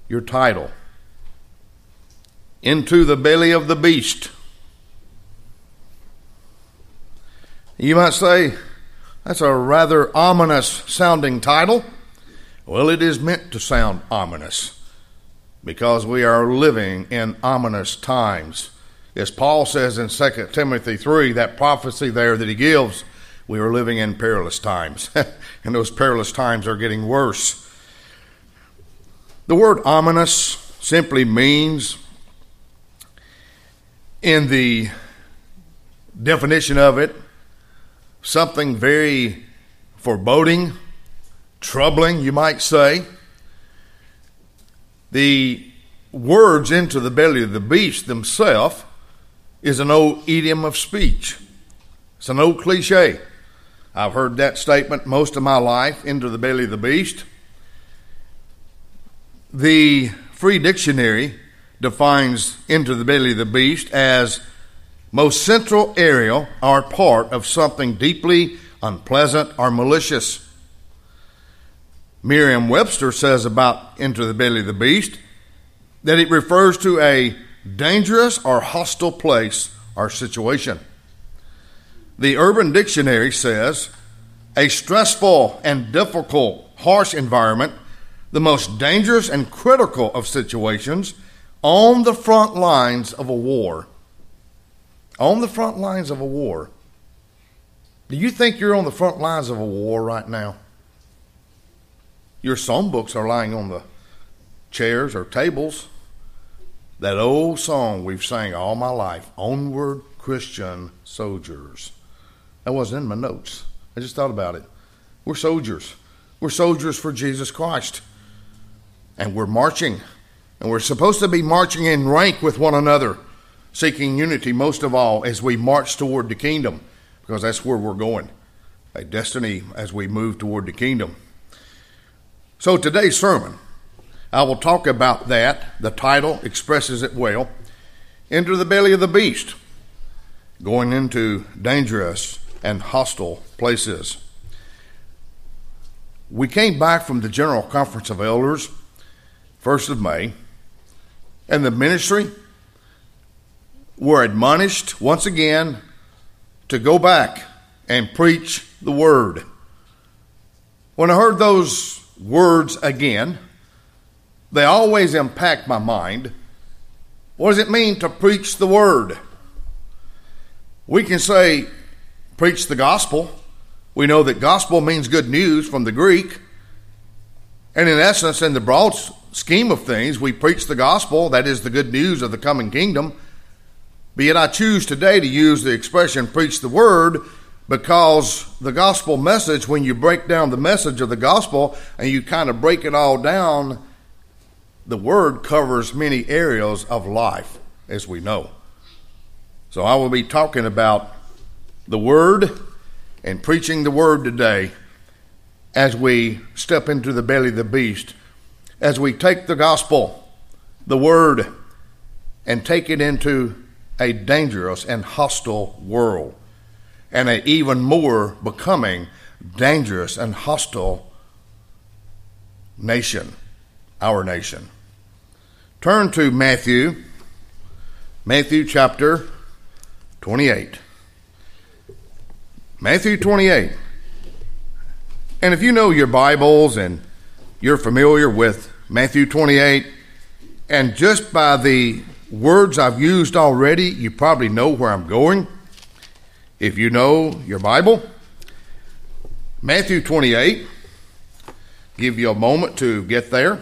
your title. Into the belly of the beast. You might say, that's a rather ominous sounding title. Well, it is meant to sound ominous because we are living in ominous times. As Paul says in 2 Timothy 3, that prophecy there that he gives, we are living in perilous times. And those perilous times are getting worse. The word ominous simply means, in the definition of it, something very foreboding, troubling, you might say. The words into the belly of the beast themselves is an old idiom of speech. It's an old cliche. I've heard that statement most of my life, into the belly of the beast. The Free Dictionary defines into the belly of the beast as most central area or part of something deeply unpleasant or malicious. Merriam-Webster says about into the belly of the beast that it refers to a dangerous or hostile place or situation. The Urban Dictionary says a stressful and difficult, harsh environment, the most dangerous and critical of situations on the front lines of a war. On the front lines of a war. Do you think you're on the front lines of a war right now? Your songbooks are lying on the chairs or tables. That old song we've sang all my life, Onward Christian Soldiers. That wasn't in my notes. I just thought about it. We're soldiers. We're soldiers for Jesus Christ. And we're marching. And we're supposed to be marching in rank with one another, seeking unity most of all as we march toward the kingdom, because that's where we're going, a destiny as we move toward the kingdom. So today's sermon, I will talk about that. The title expresses it well. Into the belly of the beast, going into dangerous and hostile places. We came back from the General Conference of Elders, 1st of May, and the ministry were admonished once again to go back and preach the word. When I heard those words again, they always impact my mind. What does it mean to preach the word? We can say, preach the gospel. We know that gospel means good news from the Greek. And in essence, in the broad scheme of things, we preach the gospel, that is the good news of the coming kingdom. But yet I choose today to use the expression preach the word, because the gospel message, when you break down the message of the gospel and you kind of break it all down, the word covers many areas of life, as we know. So I will be talking about the word and preaching the word today as we step into the belly of the beast, as we take the gospel, the word, and take it into a dangerous and hostile world, and an even more becoming dangerous and hostile nation, our nation. Turn to Matthew chapter 28. Matthew 28. And if you know your Bibles and you're familiar with Matthew 28, and just by the words I've used already, you probably know where I'm going. If you know your Bible, Matthew 28, give you a moment to get there.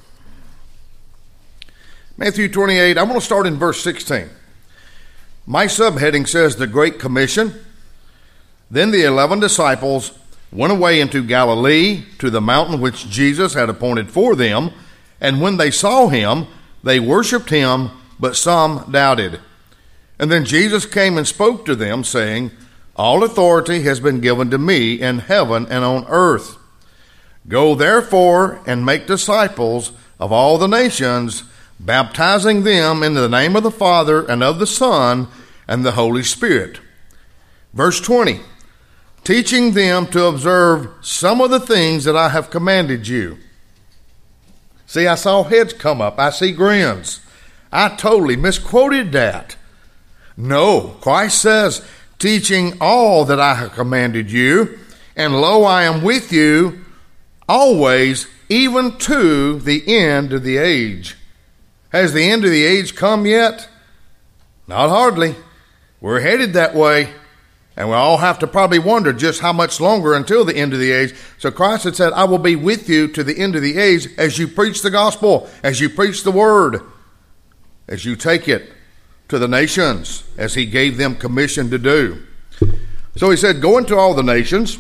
Matthew 28, I'm going to start in verse 16. My subheading says the Great Commission. Then the 11 disciples went away into Galilee to the mountain which Jesus had appointed for them. And when they saw him, they worshipped him, but some doubted. And then Jesus came and spoke to them, saying, All authority has been given to me in heaven and on earth. Go therefore and make disciples of all the nations, baptizing them in the name of the Father and of the Son and the Holy Spirit. Verse 20, teaching them to observe some of the things that I have commanded you. See, I saw heads come up. I see grins. I totally misquoted that. No, Christ says, teaching all that I have commanded you, and lo, I am with you always, even to the end of the age. Has the end of the age come yet? Not hardly. We're headed that way. And we all have to probably wonder just how much longer until the end of the age. So Christ had said, I will be with you to the end of the age as you preach the gospel, as you preach the word, as you take it to the nations, as he gave them commission to do. So he said, go into all the nations,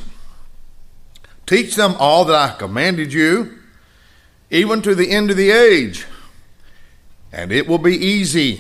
teach them all that I commanded you, even to the end of the age, and it will be easy.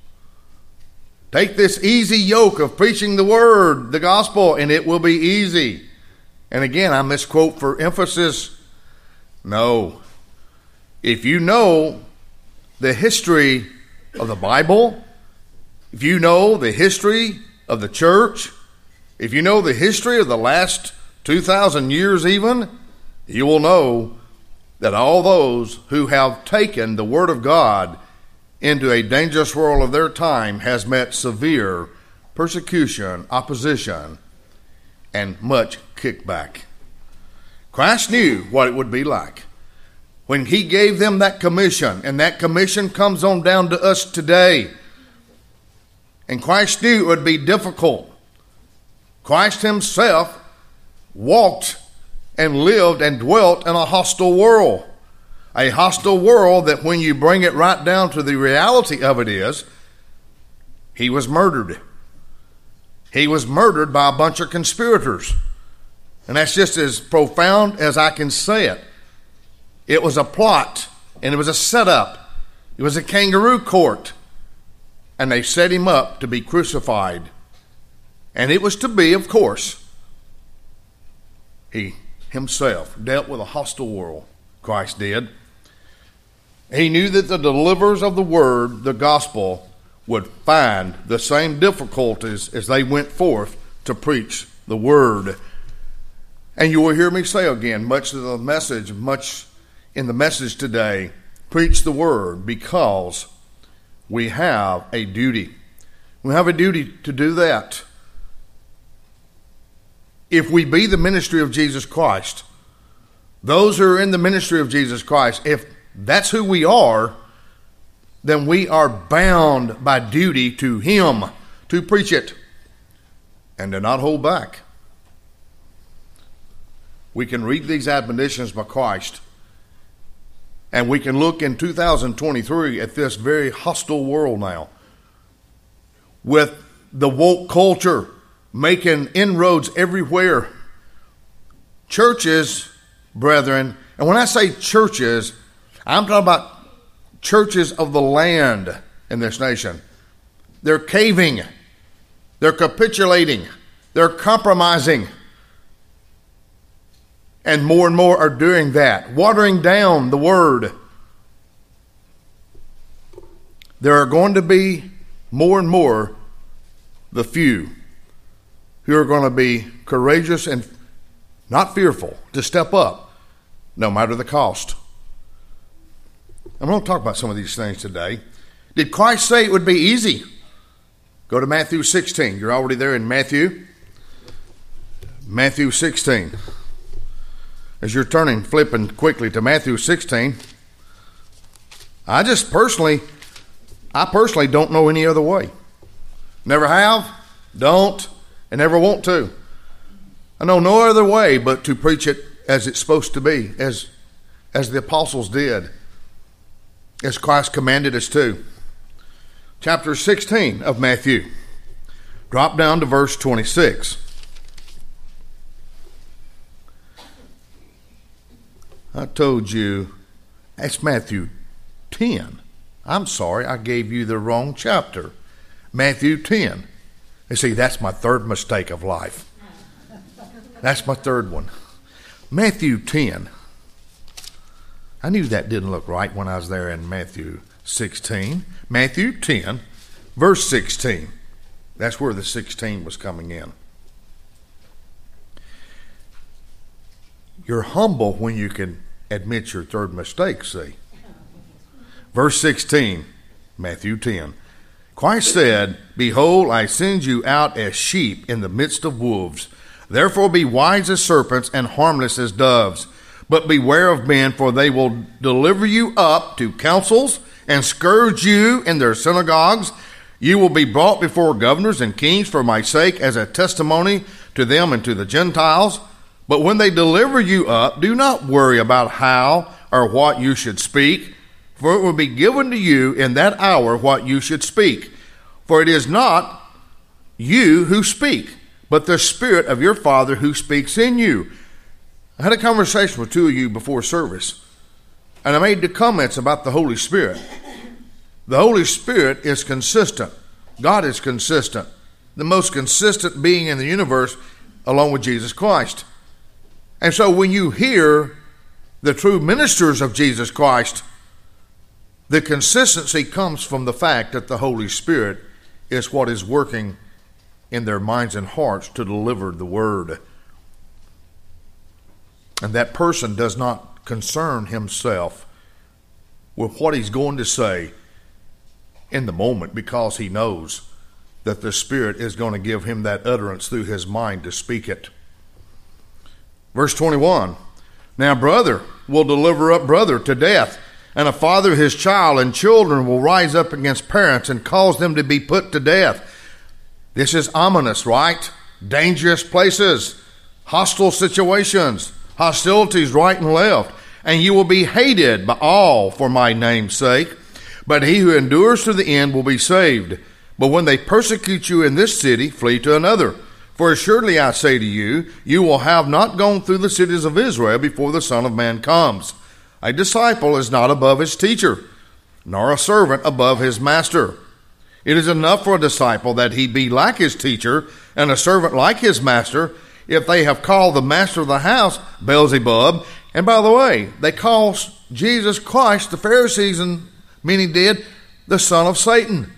Take this easy yoke of preaching the word, the gospel, and it will be easy. And again, I misquote for emphasis. No. If you know the history of the Bible, if you know the history of the church, if you know the history of the last 2,000 years even, you will know that all those who have taken the word of God into a dangerous world of their time has met severe persecution, opposition, and much kickback. Christ knew what it would be like when he gave them that commission, and that commission comes on down to us today. And Christ knew it would be difficult. Christ himself walked and lived and dwelt in a hostile world. A hostile world that when you bring it right down to the reality of it is, he was murdered. He was murdered by a bunch of conspirators. And that's just as profound as I can say it. It was a plot, and it was a setup. It was a kangaroo court. And they set him up to be crucified. And it was to be, of course, he himself dealt with a hostile world. Christ did. He knew that the deliverers of the word, the gospel, would find the same difficulties as they went forth to preach the word. And you will hear me say again, much in the message today, preach the word, because we have a duty. We have a duty to do that. If we be the ministry of Jesus Christ, those who are in the ministry of Jesus Christ, if that's who we are, then we are bound by duty to him to preach it and to not hold back. We can read these admonitions by Christ, and we can look in 2023 at this very hostile world now, with the woke culture making inroads everywhere. Churches, brethren, and when I say churches, I'm talking about churches of the land in this nation. They're caving. They're capitulating. They're compromising. And more are doing that, watering down the word. There are going to be more and more the few who are going to be courageous and not fearful to step up, no matter the cost. I'm going to talk about some of these things today. Did Christ say it would be easy? Go to Matthew 16. You're already there in Matthew. Matthew 16. As you're flipping quickly to Matthew 16, I personally don't know any other way. Never have, don't, and never want to. I know no other way but to preach it as it's supposed to be, as the apostles did, as Christ commanded us to. Chapter 16 of Matthew. Drop down to verse 26. I told you, that's Matthew 10. I'm sorry, I gave you the wrong chapter. Matthew 10. You see, that's my third mistake of life. That's my third one. Matthew 10. I knew that didn't look right when I was there in Matthew 16. Matthew 10, verse 16. That's where the 16 was coming in. You're humble when you can admit your third mistake, see. Verse 16, Matthew 10. Christ said, Behold, I send you out as sheep in the midst of wolves. Therefore be wise as serpents and harmless as doves. But beware of men, for they will deliver you up to councils and scourge you in their synagogues. You will be brought before governors and kings for my sake as a testimony to them and to the Gentiles. But when they deliver you up, do not worry about how or what you should speak, for it will be given to you in that hour what you should speak. For it is not you who speak, but the Spirit of your Father who speaks in you. I had a conversation with two of you before service, and I made the comments about the Holy Spirit. The Holy Spirit is consistent. God is consistent. The most consistent being in the universe, along with Jesus Christ. And so when you hear the true ministers of Jesus Christ, the consistency comes from the fact that the Holy Spirit is what is working in their minds and hearts to deliver the word. And that person does not concern himself with what he's going to say in the moment, because he knows that the Spirit is going to give him that utterance through his mind to speak it. Verse 21, Now brother will deliver up brother to death, and a father his child, and children will rise up against parents and cause them to be put to death. This is ominous, right? Dangerous places, hostile situations, hostilities right and left, and you will be hated by all for my name's sake. But he who endures to the end will be saved. But when they persecute you in this city, flee to another. For assuredly I say to you, you will have not gone through the cities of Israel before the Son of Man comes. A disciple is not above his teacher, nor a servant above his master. It is enough for a disciple that he be like his teacher, and a servant like his master, if they have called the master of the house Beelzebub. And by the way, they call Jesus Christ, the Pharisees and many did, the son of Satan.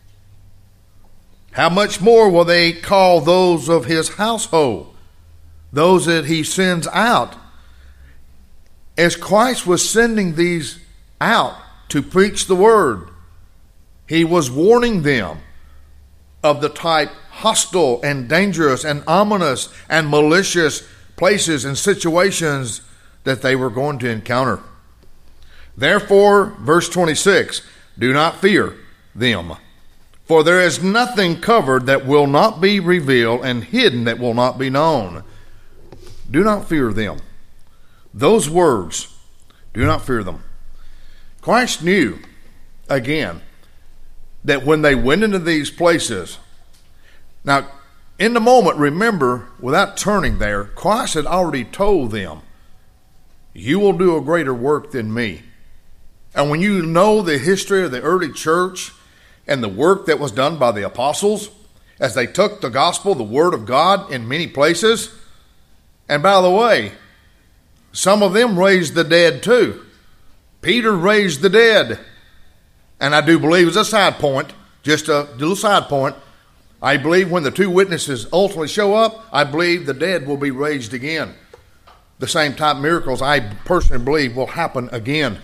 How much more will they call those of his household, those that he sends out? As Christ was sending these out to preach the word, he was warning them of the type hostile and dangerous and ominous and malicious places and situations that they were going to encounter. Therefore, verse 26, do not fear them, for there is nothing covered that will not be revealed, and hidden that will not be known. Do not fear them. Those words, do not fear them. Christ knew, again, that when they went into these places, now, in the moment, remember, without turning there, Christ had already told them, you will do a greater work than me. And when you know the history of the early church and the work that was done by the apostles, as they took the gospel, the word of God, in many places, and by the way, some of them raised the dead too. Peter raised the dead. And I do believe, as a side point, just a little side point, I believe when the two witnesses ultimately show up, I believe the dead will be raised again. The same type of miracles I personally believe will happen again.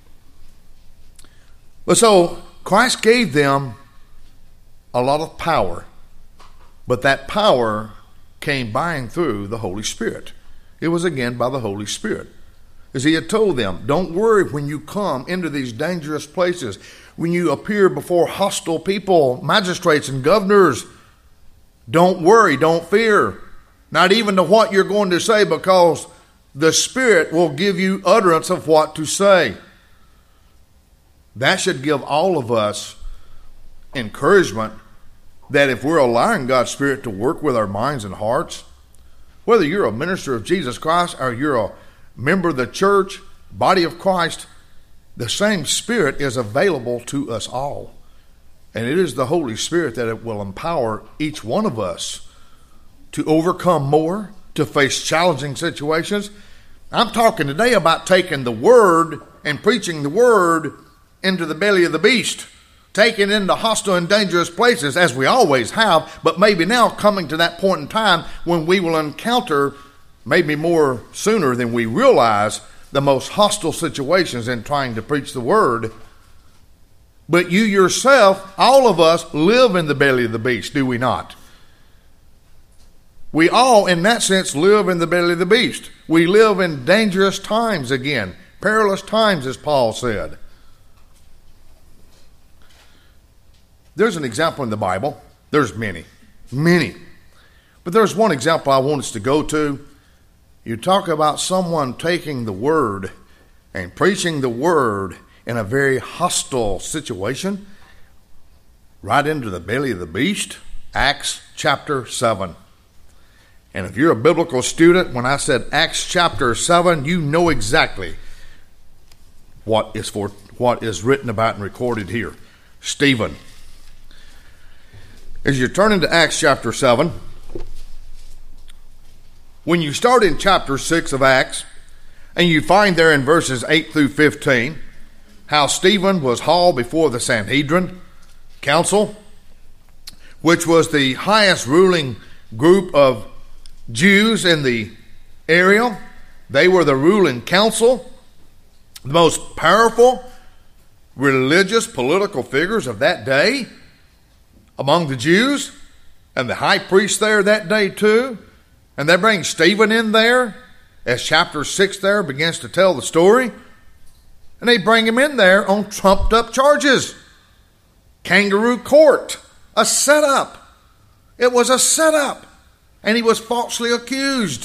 But so Christ gave them a lot of power, but that power came by and through the Holy Spirit. It was again by the Holy Spirit. As he had told them, don't worry when you come into these dangerous places, when you appear before hostile people, magistrates and governors. Don't worry, don't fear, not even to what you're going to say, because the Spirit will give you utterance of what to say. That should give all of us encouragement that if we're allowing God's Spirit to work with our minds and hearts, whether you're a minister of Jesus Christ or you're a member of the church, body of Christ, the same Spirit is available to us all. And it is the Holy Spirit that it will empower each one of us to overcome more, to face challenging situations. I'm talking today about taking the Word and preaching the Word into the belly of the beast, taking it into hostile and dangerous places, as we always have, but maybe now coming to that point in time when we will encounter, maybe more sooner than we realize, the most hostile situations in trying to preach the Word. But you yourself, all of us, live in the belly of the beast, do we not? We all, in that sense, live in the belly of the beast. We live in dangerous times again, perilous times, as Paul said. There's an example in the Bible. There's many. But there's one example I want us to go to. You talk about someone taking the word and preaching the word in a very hostile situation, right into the belly of the beast. Acts chapter 7. And if you're a biblical student, when I said Acts chapter 7, you know exactly what is written about and recorded here. Stephen. As you're turning to Acts chapter 7, when you start in chapter 6 of Acts, and you find there in verses 8 through 15, how Stephen was hauled before the Sanhedrin council, which was the highest ruling group of Jews in the area. They were the ruling council, the most powerful religious political figures of that day among the Jews, and the high priest there that day too. And they bring Stephen in there as chapter 6 there begins to tell the story. And they bring him in there on trumped up charges. Kangaroo court. A setup. It was a setup. And he was falsely accused.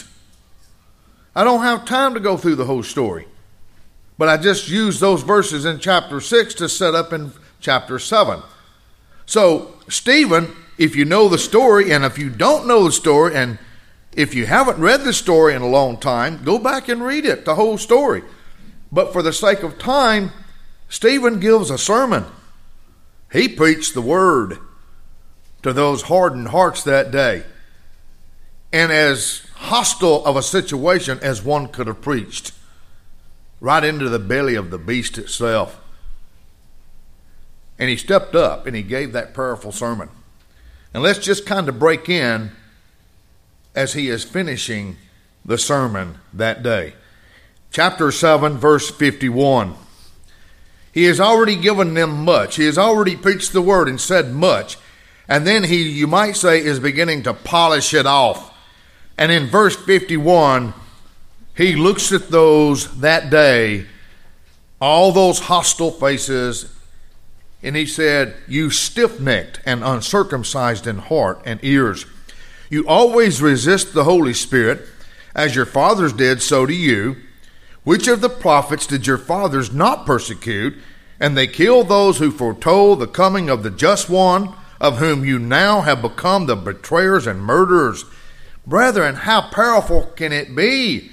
I don't have time to go through the whole story. But I just used those verses in chapter 6 to set up in chapter 7. So, Stephen, if you know the story, and if you don't know the story, and if you haven't read the story in a long time, go back and read it, the whole story. But for the sake of time, Stephen gives a sermon. He preached the word to those hardened hearts that day. And as hostile of a situation as one could have preached. Right into the belly of the beast itself. And he stepped up and he gave that powerful sermon. And let's just kind of break in as he is finishing the sermon that day. Chapter 7, verse 51. He has already given them much. He has already preached the word and said much. And then he, you might say, is beginning to polish it off. And in verse 51, he looks at those that day, all those hostile faces, and he said, "You stiff-necked and uncircumcised in heart and ears. You always resist the Holy Spirit, as your fathers did, so do you. Which of the prophets did your fathers not persecute? And they killed those who foretold the coming of the just one, of whom you now have become the betrayers and murderers. Brethren, how powerful can it be?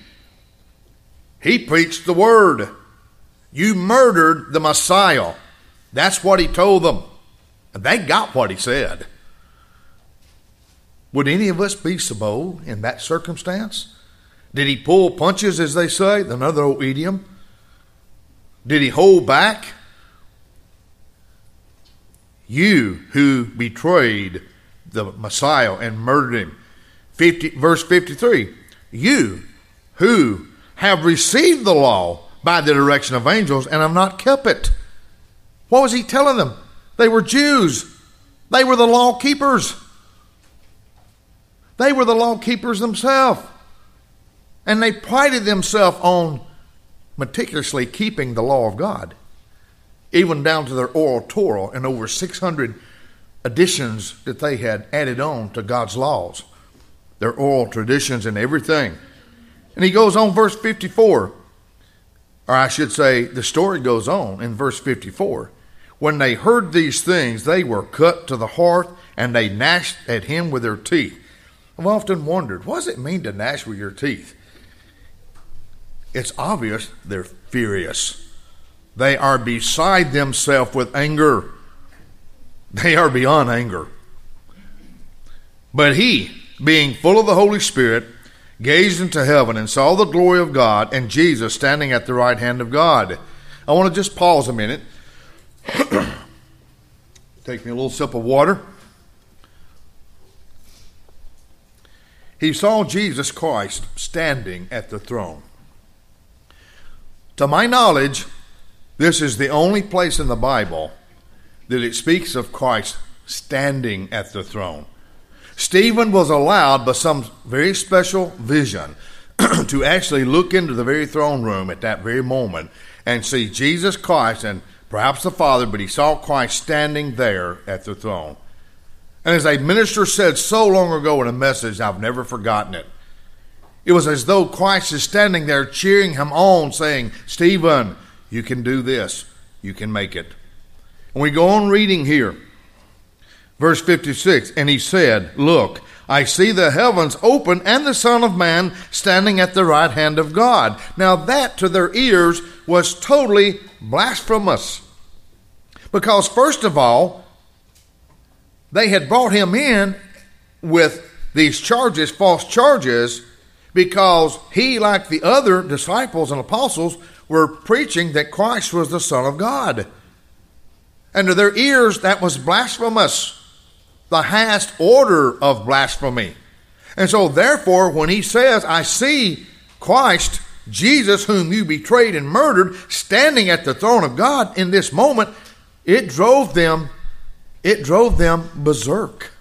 He preached the word. You murdered the Messiah." That's what he told them. And they got what he said. Would any of us be so bold in that circumstance? Did he pull punches, as they say, another old idiom? Did he hold back? You who betrayed the Messiah and murdered him. Verse 53. You who have received the law by the direction of angels and have not kept it. What was he telling them? They were Jews. They were the law keepers. They were the law keepers themselves. And they prided themselves on meticulously keeping the law of God. Even down to their oral Torah and over 600 additions that they had added on to God's laws. Their oral traditions and everything. And he goes on verse 54. Or I should say, the story goes on in verse 54. When they heard these things, they were cut to the heart, and they gnashed at him with their teeth. I've often wondered, what does it mean to gnash with your teeth? It's obvious they're furious. They are beside themselves with anger. They are beyond anger. But he, being full of the Holy Spirit, gazed into heaven and saw the glory of God and Jesus standing at the right hand of God. I want to just pause a minute. Take me a little sip of water. He saw Jesus Christ standing at the throne. To my knowledge, this is the only place in the Bible that it speaks of Christ standing at the throne. Stephen was allowed by some very special vision to actually look into the very throne room at that very moment and see Jesus Christ and perhaps the Father, but he saw Christ standing there at the throne. And as a minister said so long ago in a message, I've never forgotten it. It was as though Christ is standing there cheering him on, saying, Stephen, you can do this. You can make it. And we go on reading here. Verse 56, and he said, look, I see the heavens open and the Son of Man standing at the right hand of God. Now that to their ears was totally blasphemous. Because first of all, they had brought him in with these charges, false charges, because he, like the other disciples and apostles, were preaching that Christ was the Son of God. And to their ears, that was blasphemous, the highest order of blasphemy. And so therefore, when he says, I see Christ, Jesus, whom you betrayed and murdered, standing at the throne of God in this moment, it drove them berserk.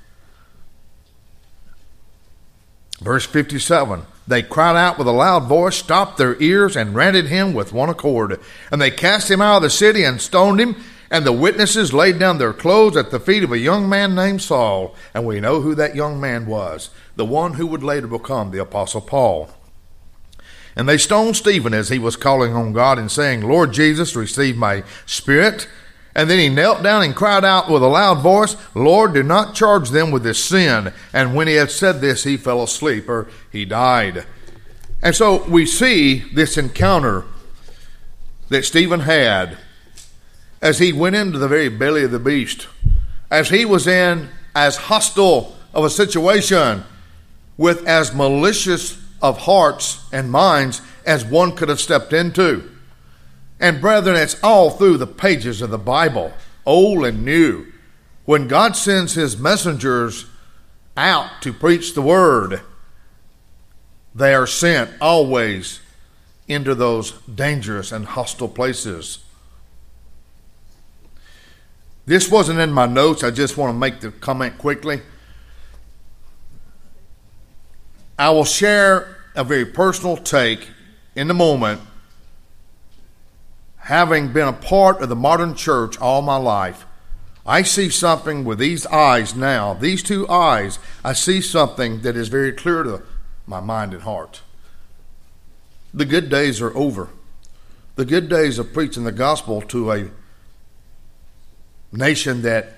Verse 57, they cried out with a loud voice, stopped their ears, and rent him with one accord. And they cast him out of the city and stoned him. And the witnesses laid down their clothes at the feet of a young man named Saul. And we know who that young man was, the one who would later become the Apostle Paul. And they stoned Stephen as he was calling on God and saying, Lord Jesus, receive my spirit. And then he knelt down and cried out with a loud voice, Lord, do not charge them with this sin. And when he had said this, he fell asleep, or he died. And so we see this encounter that Stephen had as he went into the very belly of the beast, as he was in as hostile of a situation with as malicious of hearts and minds as one could have stepped into. And brethren, it's all through the pages of the Bible, old and new. When God sends his messengers out to preach the word, they are sent always into those dangerous and hostile places. This wasn't in my notes. I just want to make the comment quickly. I will share a very personal take in the moment. Having been a part of the modern church all my life, I see something with these eyes now, these two eyes, I see something that is very clear to my mind and heart. The good days are over. The good days of preaching the gospel to a nation that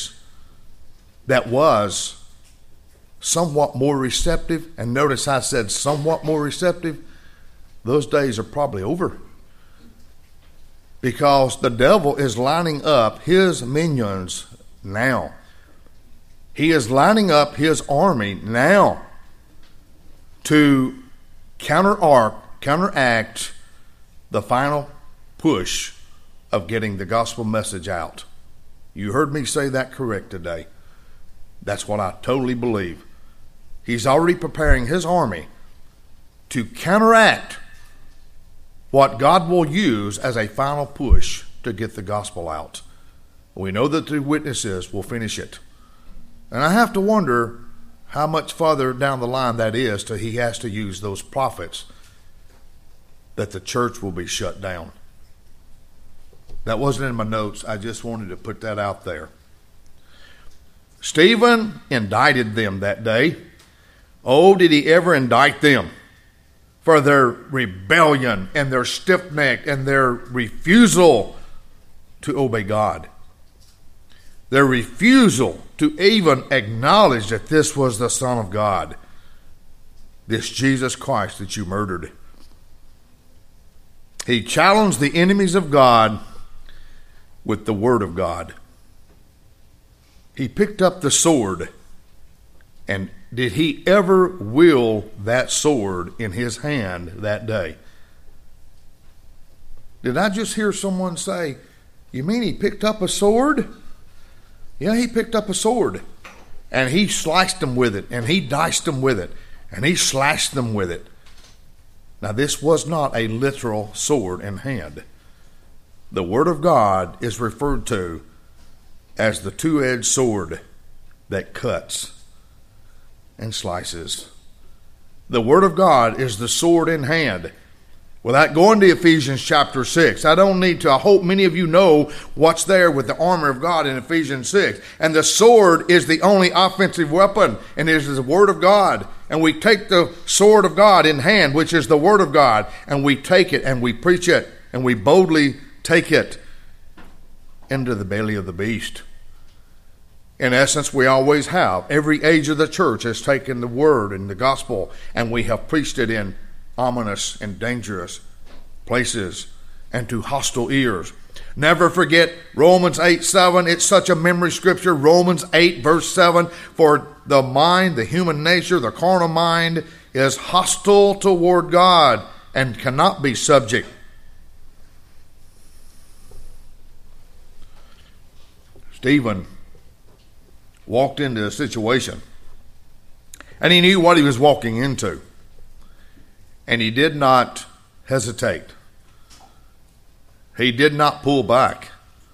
was somewhat more receptive, and notice I said somewhat more receptive, those days are probably over. Because the devil is lining up his minions now. He is lining up his army now to counteract the final push of getting the gospel message out. You heard me say that correct today. That's what I totally believe. He's already preparing his army to counteract what God will use as a final push to get the gospel out. We know that the witnesses will finish it. And I have to wonder how much farther down the line that is till he has to use those prophets that the church will be shut down. That wasn't in my notes. I just wanted to put that out there. Stephen indicted them that day. Oh, did he ever indict them for their rebellion and their stiff-neck and their refusal to obey God. Their refusal to even acknowledge that this was the Son of God, this Jesus Christ that you murdered. He challenged the enemies of God with the Word of God. He picked up the sword, and did he ever wield that sword in his hand that day? Did I just hear someone say, you mean he picked up a sword? Yeah, he picked up a sword, and he sliced them with it, and he diced them with it, and he slashed them with it. Now, this was not a literal sword in hand. The Word of God is referred to as the two-edged sword that cuts and slices. The Word of God is the sword in hand. Without going to Ephesians chapter 6, I don't need to. I hope many of you know what's there with the armor of God in Ephesians 6. And the sword is the only offensive weapon, and it is the Word of God. And we take the sword of God in hand, which is the Word of God, and we take it and we preach it, and we boldly take it into the belly of the beast. In essence, we always have. Every age of the church has taken the Word and the gospel, and we have preached it in ominous and dangerous places and to hostile ears. Never forget Romans 8:7. It's such a memory scripture. Romans 8 verse 7. For the mind, the human nature, the carnal mind is hostile toward God and cannot be subject. Stephen walked into a situation, and he knew what he was walking into, and he did not hesitate. He did not pull back.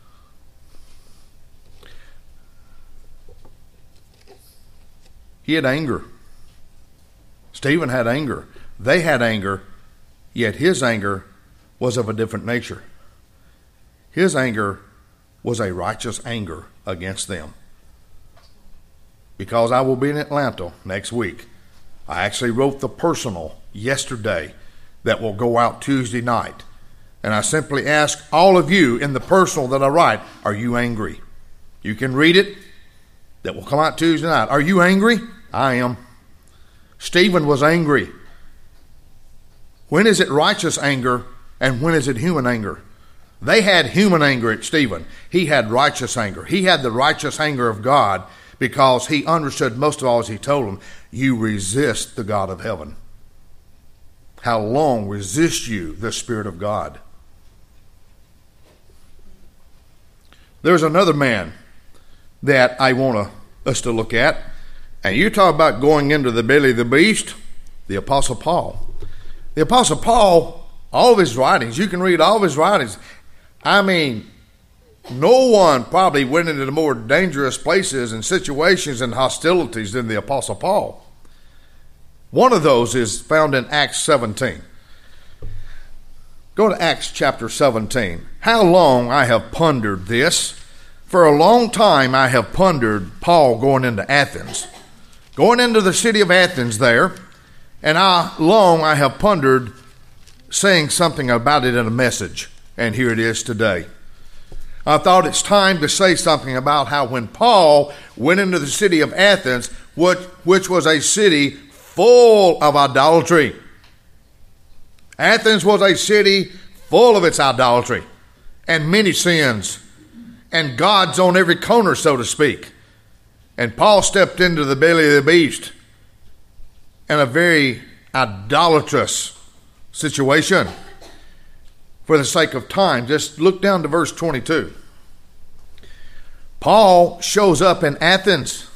He had anger. Stephen had anger. They had anger, yet his anger was of a different nature. His anger was a righteous anger against them. Because I will be in Atlanta next week, I actually wrote the personal yesterday that will go out Tuesday night. And I simply ask all of you in the personal that I write, are you angry? You can read it. That will come out Tuesday night. Are you angry? I am. Stephen was angry. When is it righteous anger and when is it human anger? They had human anger at Stephen. He had righteous anger. He had the righteous anger of God because he understood most of all as he told them, you resist the God of heaven. How long resist you the Spirit of God? There's another man that I want us to look at. And you talk about going into the belly of the beast, the Apostle Paul. The Apostle Paul, all of his writings, you can read all of his writings. I mean, no one probably went into the more dangerous places and situations and hostilities than the Apostle Paul. One of those is found in Acts 17. Go to Acts chapter 17. How long I have pondered this. For a long time I have pondered Paul going into Athens. Going into the city of Athens there. And how long I have pondered saying something about it in a message. And here it is today. I thought it's time to say something about how when Paul went into the city of Athens, which was a city full of idolatry. Athens was a city full of its idolatry and many sins and gods on every corner, so to speak. And Paul stepped into the belly of the beast in a very idolatrous situation. For the sake of time, just look down to verse 22. Paul shows up in Athens.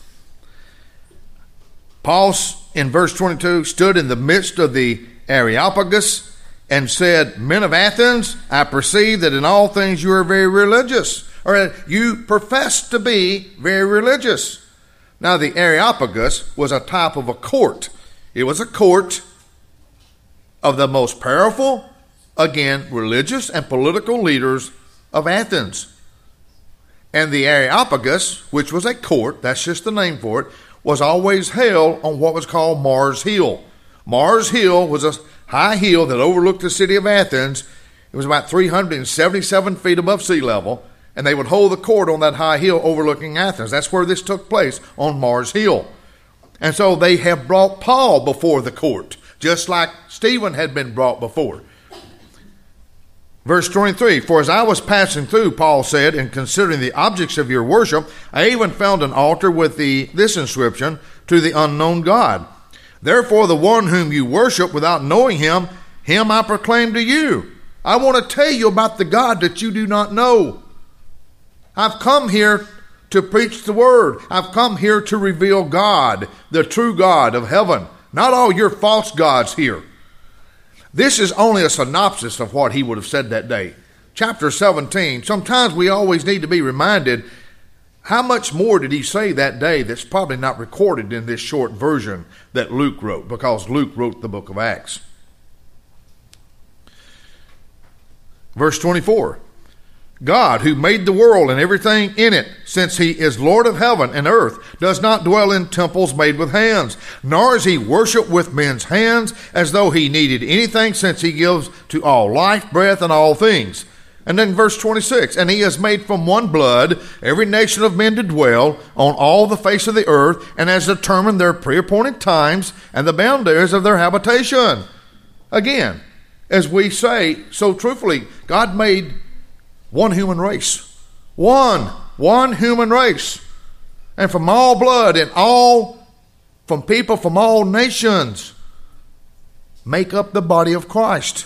Paul, in verse 22, stood in the midst of the Areopagus and said, Men of Athens, I perceive that in all things you are very religious, or you profess to be very religious. Now the Areopagus was a type of a court. It was a court of the most powerful, again, religious and political leaders of Athens. And the Areopagus, which was a court, that's just the name for it, was always held on what was called Mars Hill. Mars Hill was a high hill that overlooked the city of Athens. It was about 377 feet above sea level, and they would hold the court on that high hill overlooking Athens. That's where this took place, on Mars Hill. And so they have brought Paul before the court, just like Stephen had been brought before. Verse 23, For as I was passing through, Paul said, and considering the objects of your worship, I even found an altar with this inscription, To the unknown God. Therefore the one whom you worship without knowing him I proclaim to you. I want to tell you about the God that you do not know. I've come here to preach the word. I've come here to reveal God, the true God of heaven. Not all your false gods here. This is only a synopsis of what he would have said that day. Chapter 17, sometimes we always need to be reminded How much more did he say that day that's probably not recorded in this short version that Luke wrote, because Luke wrote the book of Acts? Verse 24, God, who made the world and everything in it, since he is Lord of heaven and earth, does not dwell in temples made with hands, nor is he worshipped with men's hands as though he needed anything, since he gives to all life, breath, and all things. And then verse 26, and he has made from one blood every nation of men to dwell on all the face of the earth, and has determined their pre-appointed times and the boundaries of their habitation. Again, as we say so truthfully, God made one human race. One human race. And from all blood and from people from all nations, make up the body of Christ.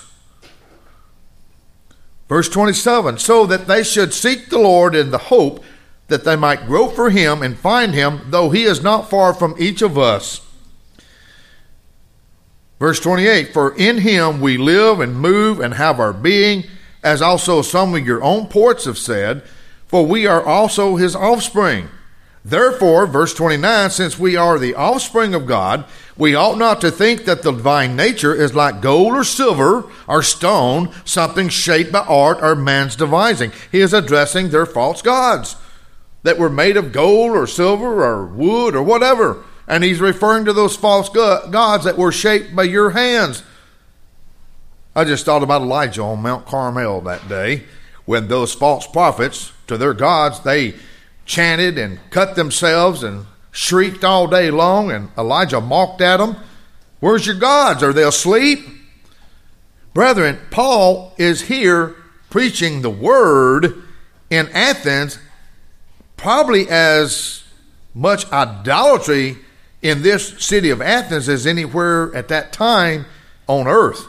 Verse 27, so that they should seek the Lord in the hope that they might grope for him and find him, though he is not far from each of us. Verse 28, for in him we live and move and have our being, as also some of your own poets have said, for we are also his offspring. Therefore, verse 29, since we are the offspring of God, we ought not to think that the divine nature is like gold or silver or stone, something shaped by art or man's devising. He is addressing their false gods that were made of gold or silver or wood or whatever. And he's referring to those false gods that were shaped by your hands. I just thought about Elijah on Mount Carmel that day, when those false prophets, to their gods, they chanted and cut themselves and shrieked all day long, and Elijah mocked at them. Where's your gods? Are they asleep? Brethren, Paul is here preaching the word in Athens, probably as much idolatry in this city of Athens as anywhere at that time on earth.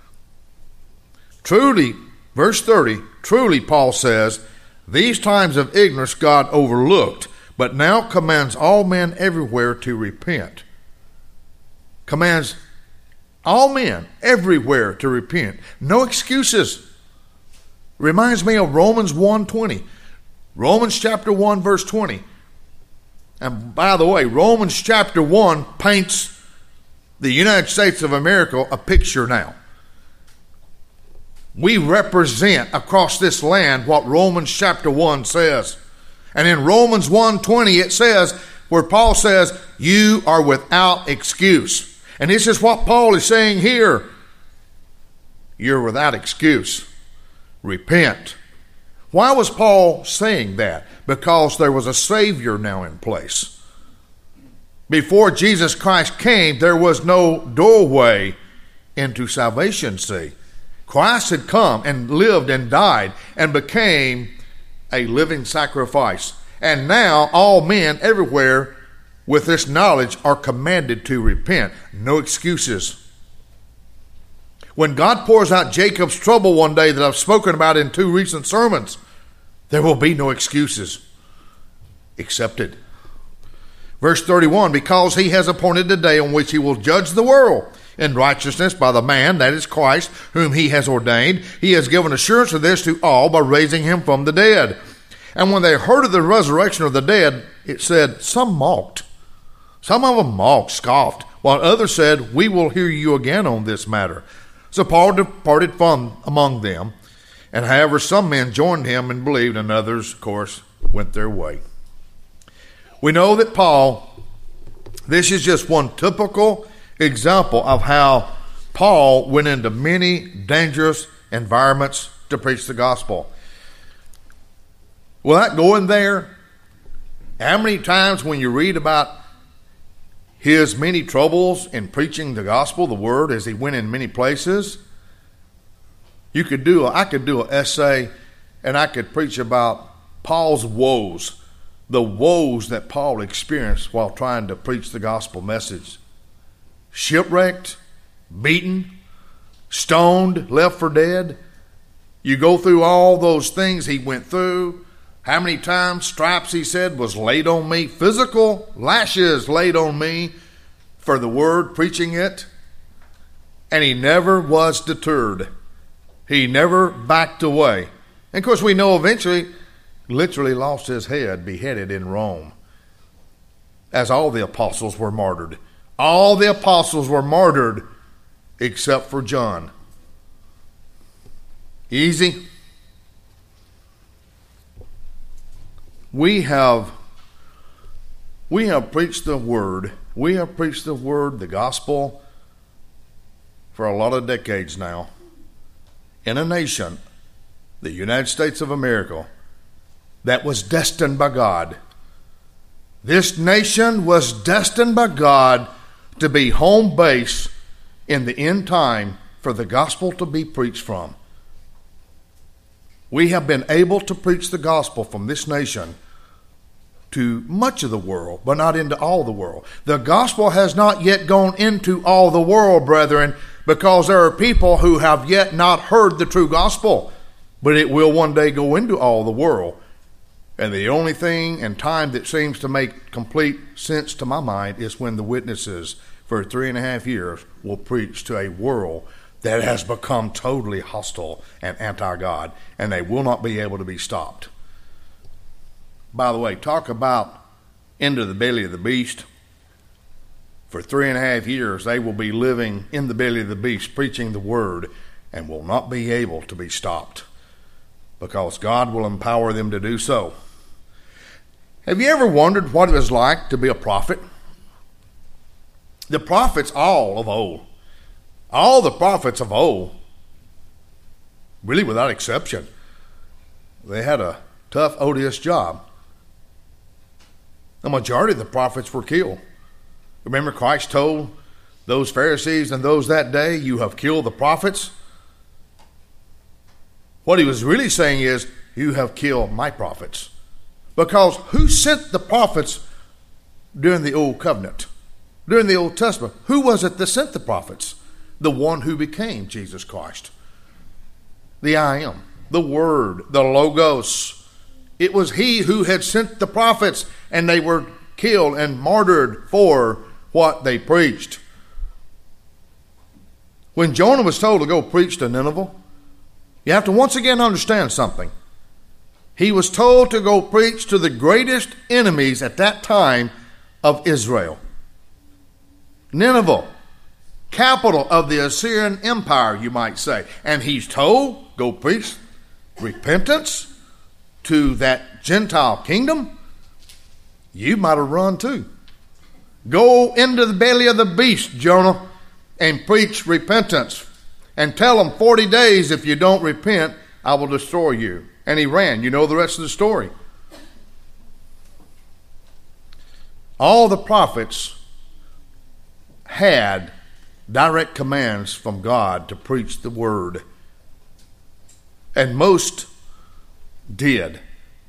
Truly, verse 30, truly, Paul says, these times of ignorance God overlooked, but now commands all men everywhere to repent. Commands all men everywhere to repent. No excuses. Reminds me of Romans 1:20. Romans chapter 1, verse 20. And by the way, Romans chapter 1 paints the United States of America a picture now. We represent across this land what Romans chapter 1 says. And in Romans 1:20 it says, where Paul says, you are without excuse. And this is what Paul is saying here. You're without excuse. Repent. Why was Paul saying that? Because there was a Savior now in place. Before Jesus Christ came, there was no doorway into salvation, see. Christ had come and lived and died and became a living sacrifice. And now all men everywhere with this knowledge are commanded to repent. No excuses. When God pours out Jacob's trouble one day that I've spoken about in 2 recent sermons, there will be no excuses. Accepted. Verse 31, because he has appointed a day on which he will judge the world in righteousness by the man, that is Christ, whom he has ordained. He has given assurance of this to all by raising him from the dead. And when they heard of the resurrection of the dead, it said, some mocked. Some of them mocked, scoffed, while others said, we will hear you again on this matter. So Paul departed from among them, and however some men joined him and believed, and others, of course, went their way. We know that Paul, this is just one typical example of how Paul went into many dangerous environments to preach the gospel. Without going there, how many times when you read about his many troubles in preaching the gospel, the word, as he went in many places, I could do an essay and I could preach about Paul's woes, the woes that Paul experienced while trying to preach the gospel message. Shipwrecked, beaten, stoned, left for dead. You go through all those things he went through. How many times stripes, he said, was laid on me, physical lashes laid on me for the word, preaching it. And he never was deterred. He never backed away. And of course we know eventually literally lost his head, beheaded in Rome, as all the apostles were martyred. All the apostles were martyred except for John. Easy? We have preached the word. We have preached the word, the gospel, for a lot of decades now, in a nation, the United States of America, that was destined by God. This nation was destined by God to be home base in the end time for the gospel to be preached from. We have been able to preach the gospel from this nation to much of the world, but not into all the world. The gospel has not yet gone into all the world, brethren, because there are people who have yet not heard the true gospel, but it will one day go into all the world. And the only thing and time that seems to make complete sense to my mind is when the witnesses for 3.5 years will preach to a world that has become totally hostile and anti-God, and they will not be able to be stopped. By the way, talk about into the belly of the beast. For 3.5 years, they will be living in the belly of the beast, preaching the word, and will not be able to be stopped, because God will empower them to do so. Have you ever wondered what it was like to be a prophet? The prophets all of old, all the prophets of old, really without exception, they had a tough, odious job. The majority of the prophets were killed. Remember, Christ told those Pharisees and those that day, "You have killed the prophets." What he was really saying is, "You have killed my prophets." Because who sent the prophets during the Old Covenant? During the Old Testament, who was it that sent the prophets? The one who became Jesus Christ. The I Am, the Word, the Logos. It was he who had sent the prophets, and they were killed and martyred for what they preached. When Jonah was told to go preach to Nineveh, you have to once again understand something. He was told to go preach to the greatest enemies at that time of Israel. Nineveh, capital of the Assyrian Empire, you might say. And he's told, go preach repentance to that Gentile kingdom. You might have run too. Go into the belly of the beast, Jonah, and preach repentance. And tell them 40 days, if you don't repent, I will destroy you. And he ran. You know the rest of the story. All the prophets had direct commands from God to preach the word. And most did.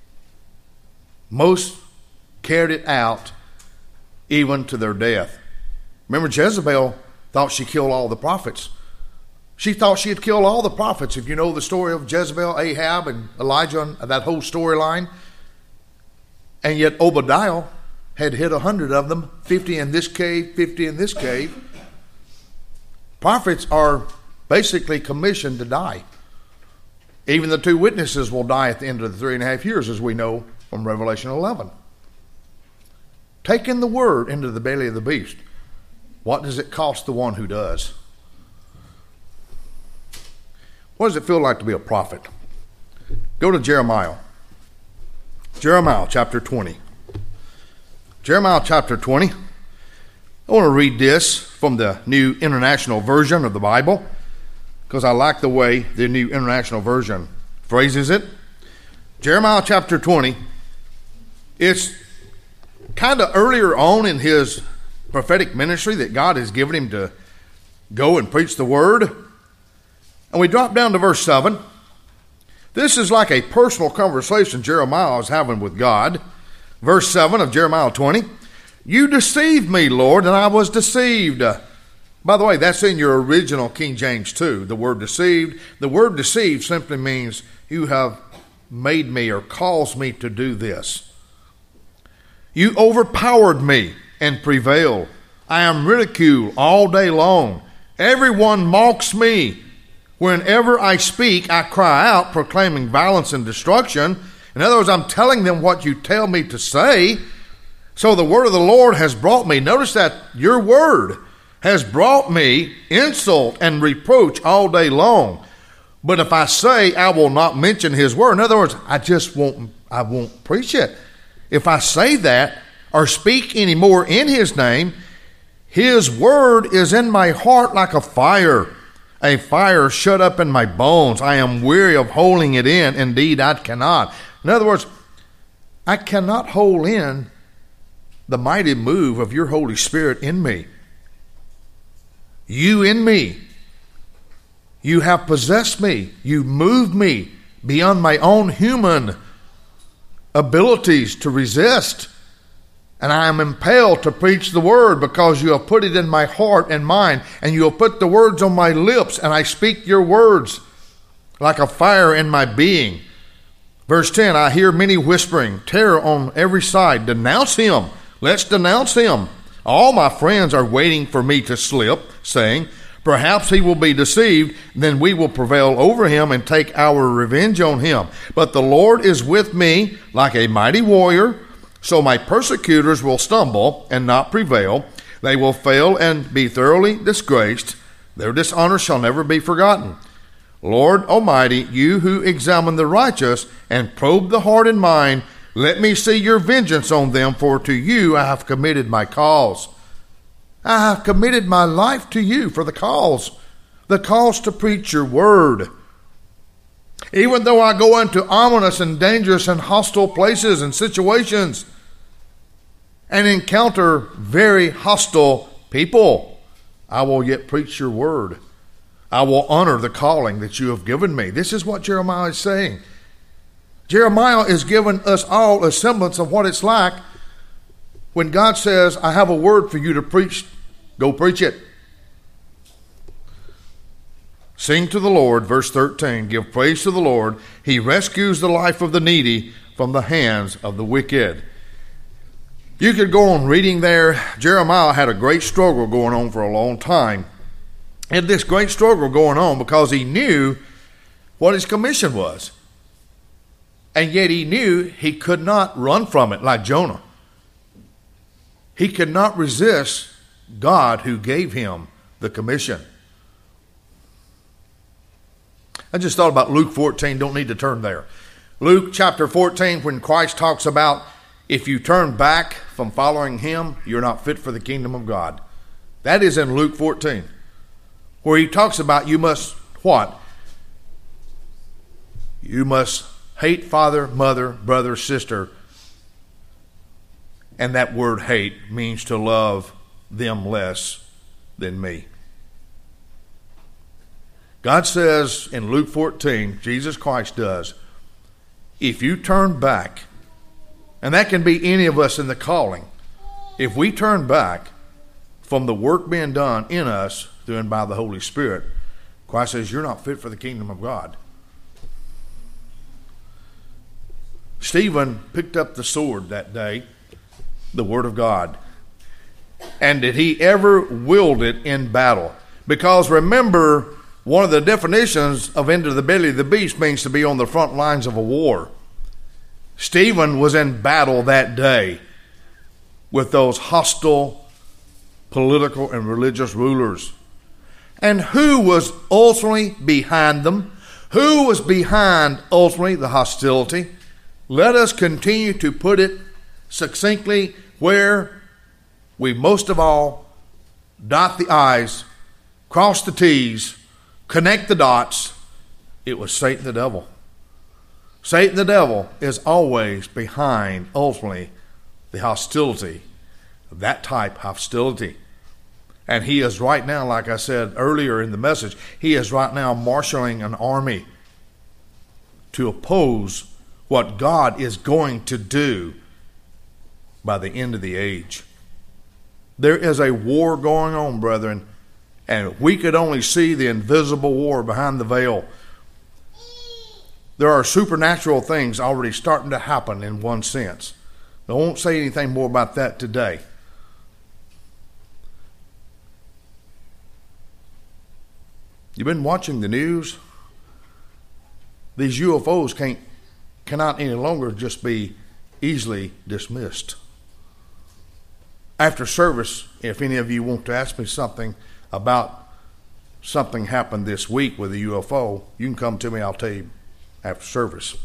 Most carried it out even to their death. Remember, Jezebel thought she killed all the prophets. She thought she had killed all the prophets. If you know the story of Jezebel, Ahab, and Elijah, and that whole storyline. And yet Obadiah had hit 100 of them, 50 in this cave, 50 in this cave. Prophets are basically commissioned to die. Even the 2 witnesses will die at the end of the 3.5 years, as we know from Revelation 11. Taking the word into the belly of the beast. What does it cost the one who does? What does it feel like to be a prophet? Go to Jeremiah. Jeremiah chapter 20. Jeremiah chapter 20. I want to read this from the New International Version of the Bible, because I like the way the New International Version phrases it. Jeremiah chapter 20. It's kind of earlier on in his prophetic ministry that God has given him to go and preach the word. And we drop down to verse 7. This is like a personal conversation Jeremiah is having with God. Verse 7 of Jeremiah 20. You deceived me, Lord, and I was deceived. By the way, that's in your original King James too, the word deceived. The word deceived simply means you have made me or caused me to do this. You overpowered me and prevailed. I am ridiculed all day long. Everyone mocks me. Whenever I speak, I cry out, proclaiming violence and destruction. In other words, I'm telling them what you tell me to say. So the word of the Lord has brought me, notice that your word has brought me insult and reproach all day long. But if I say I will not mention his word, in other words, I won't preach it. If I say that or speak any more in his name, his word is in my heart like a fire shut up in my bones. I am weary of holding it in. Indeed, I cannot. In other words, I cannot hold in the mighty move of your Holy Spirit in me. You in me. You have possessed me. You moved me beyond my own human abilities to resist. And I am impelled to preach the word because you have put it in my heart and mind, and you have put the words on my lips, and I speak your words like a fire in my being. Verse 10, I hear many whispering, terror on every side. Denounce him. Let's denounce him. All my friends are waiting for me to slip, saying, perhaps he will be deceived, then we will prevail over him and take our revenge on him. But the Lord is with me like a mighty warrior. So my persecutors will stumble and not prevail. They will fail and be thoroughly disgraced. Their dishonor shall never be forgotten. Lord Almighty, you who examine the righteous and probe the heart and mind, let me see your vengeance on them, for to you I have committed my cause. I have committed my life to you for the cause to preach your word. Even though I go into ominous and dangerous and hostile places and situations and encounter very hostile people, I will yet preach your word. I will honor the calling that you have given me. This is what Jeremiah is saying. Jeremiah is giving us all a semblance of what it's like when God says, I have a word for you to preach. Go preach it. Sing to the Lord, verse 13. Give praise to the Lord. He rescues the life of the needy from the hands of the wicked. You could go on reading there. Jeremiah had a great struggle going on for a long time. And this great struggle going on because he knew what his commission was. And yet he knew he could not run from it like Jonah. He could not resist God who gave him the commission. I just thought about Luke 14. Don't need to turn there. Luke chapter 14, when Christ talks about if you turn back from following him, you're not fit for the kingdom of God. That is in Luke 14, where he talks about you must what? You must hate father, mother, brother, sister. And that word hate means to love them less than me. God says in Luke 14, Jesus Christ does, if you turn back, and that can be any of us in the calling, if we turn back from the work being done in us through and by the Holy Spirit, Christ says you're not fit for the kingdom of God. Stephen picked up the sword that day, the word of God. And did he ever wield it in battle? Because remember, one of the definitions of into the belly of the beast means to be on the front lines of a war. Stephen was in battle that day with those hostile political and religious rulers. And who was ultimately behind them? Who was behind ultimately the hostility? Let us continue to put it succinctly where we most of all dot the I's, cross the T's, connect the dots. It was Satan the devil. Satan the devil is always behind, ultimately, the hostility, that type of hostility. And he is right now, like I said earlier in the message, he is right now marshaling an army to oppose what God is going to do by the end of the age. There is a war going on, brethren, and we could only see the invisible war behind the veil. There are supernatural things already starting to happen in one sense. I won't say anything more about that today. You've been watching the news? These UFOs can't cannot any longer just be easily dismissed. After service, if any of you want to ask me something about something happened this week with a UFO, you can come to me, I'll tell you after service.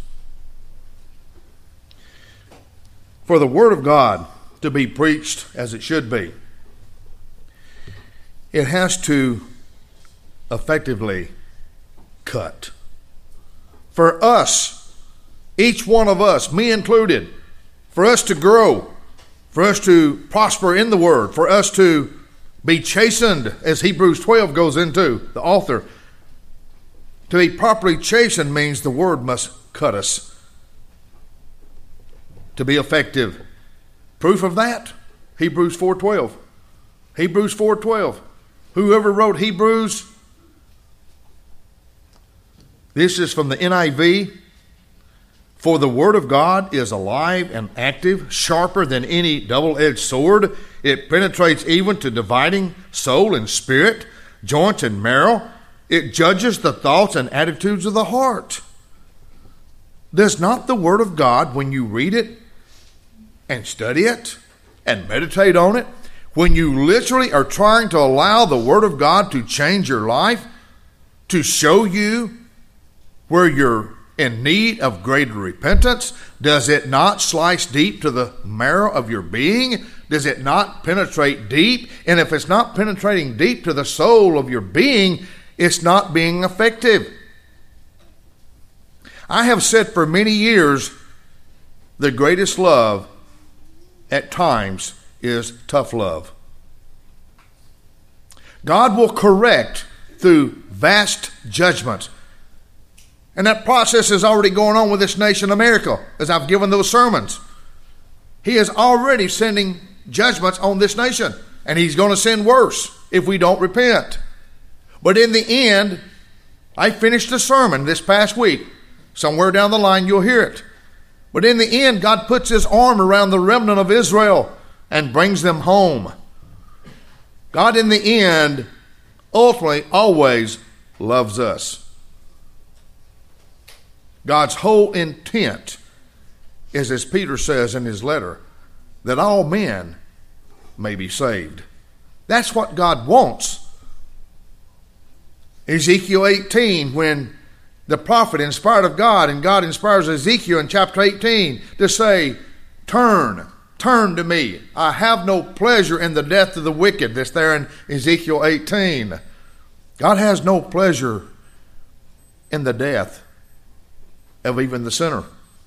For the Word of God to be preached as it should be, it has to effectively cut. For us, each one of us, me included, for us to grow, for us to prosper in the Word, for us to be chastened, as Hebrews 12 goes into, the author. To be properly chastened means the Word must cut us to be effective. Proof of that, Hebrews 4:12. Hebrews 4:12. Whoever wrote Hebrews, this is from the NIV. For the Word of God is alive and active, sharper than any double-edged sword. It penetrates even to dividing soul and spirit, joints and marrow. It judges the thoughts and attitudes of the heart. Does not the Word of God, when you read it and study it and meditate on it, when you literally are trying to allow the Word of God to change your life, to show you where you're in need of greater repentance, does it not slice deep to the marrow of your being? Does it not penetrate deep? And if it's not penetrating deep to the soul of your being, it's not being effective. I have said for many years, the greatest love at times is tough love. God will correct through vast judgments. And that process is already going on with this nation, America, as I've given those sermons. He is already sending judgments on this nation, and he's going to send worse if we don't repent. But in the end, I finished a sermon this past week. Somewhere down the line, you'll hear it. But in the end, God puts his arm around the remnant of Israel and brings them home. God, in the end, ultimately always loves us. God's whole intent is, as Peter says in his letter, that all men may be saved. That's what God wants. Ezekiel 18, when the prophet inspired of God, and God inspires Ezekiel in chapter 18 to say, turn to me. I have no pleasure in the death of the wicked. That's there in Ezekiel 18. God has no pleasure in the death of even the sinner.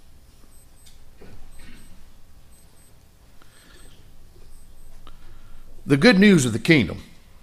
The good news of the kingdom,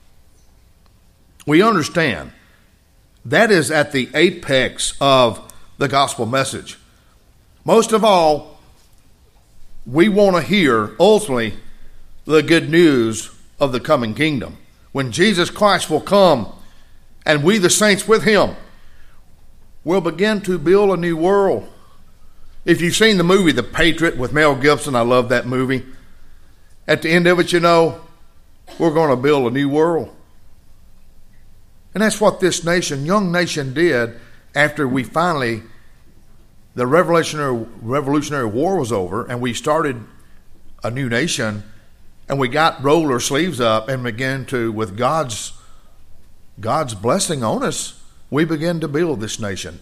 we understand, that is at the apex of the gospel message. Most of all, we want to hear ultimately the good news of the coming kingdom, when Jesus Christ will come and we, the saints with him, will begin to build a new world. If you've seen the movie The Patriot with Mel Gibson, I love that movie. At the end of it, you know, we're going to build a new world. And that's what this nation, young nation, did after we finally, the Revolutionary War was over, and we started a new nation, and we rolled our sleeves up and began to, with God's blessing on us, we began to build this nation.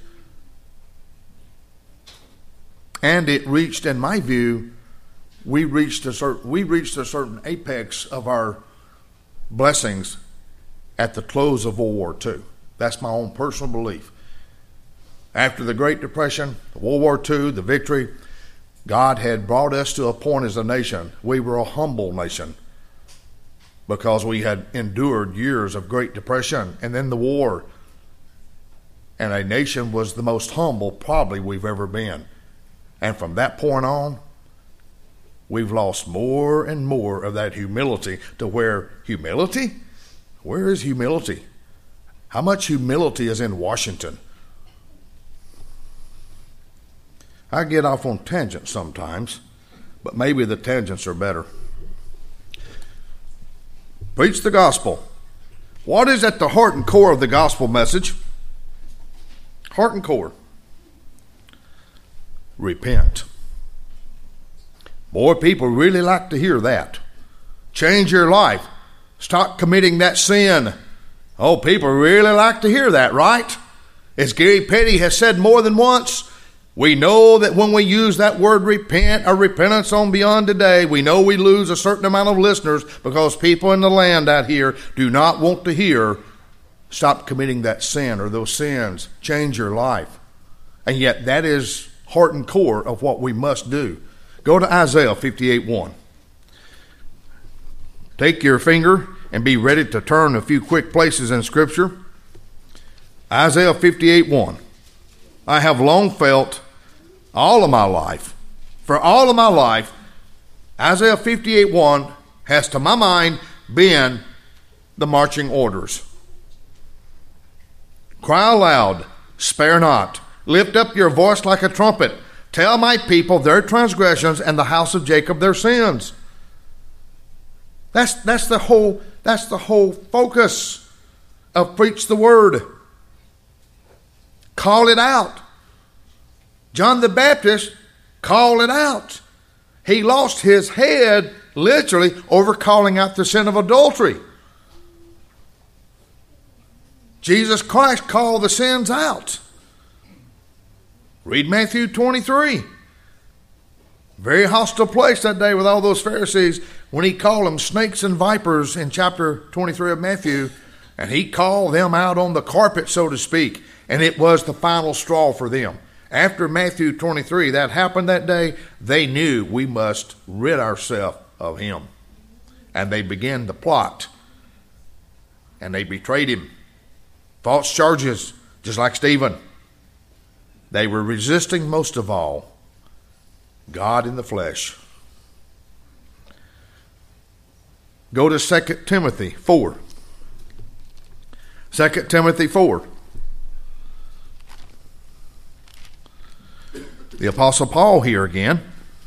And it reached, in my view, we reached a certain apex of our blessings at the close of World War II. That's my own personal belief. After the Great Depression, World War II, the victory, God had brought us to a point as a nation. We were a humble nation because we had endured years of Great Depression and then the war. And a nation was the most humble probably we've ever been. And from that point on, we've lost more and more of that humility to where humility? Where is humility? How much humility is in Washington? I get off on tangents sometimes, but maybe the tangents are better. Preach the gospel. What is at the heart and core of the gospel message? Heart and core. repent. Boy, people really like to hear that. Change your life. Stop committing that sin. Oh, people really like to hear that, right? As Gary Petty has said more than once, we know that when we use that word repent or repentance on Beyond Today, we know we lose a certain amount of listeners because people in the land out here do not want to hear stop committing that sin or those sins. Change your life. And yet that is heart and core of what we must do. Go to Isaiah 58:1. Take your finger and be ready to turn a few quick places in Scripture. Isaiah 58:1. I have long felt all of my life, for all of my life, Isaiah 58:1 has to my mind been the marching orders. Cry aloud, spare not, lift up your voice like a trumpet. Tell my people their transgressions and the house of Jacob their sins. That's the whole focus of preach the word. Call it out. John the Baptist called it out. He lost his head literally over calling out the sin of adultery. Jesus Christ called the sins out. Read Matthew 23. Very hostile place that day with all those Pharisees when he called them snakes and vipers in chapter 23 of Matthew. And he called them out on the carpet, so to speak. And it was the final straw for them. After Matthew 23, that happened that day, they knew we must rid ourselves of him. And they began to plot. And they betrayed him. False charges, just like Stephen. They were resisting most of all God in the flesh. Go to 2 Timothy 4. 2 Timothy 4. The Apostle Paul here again.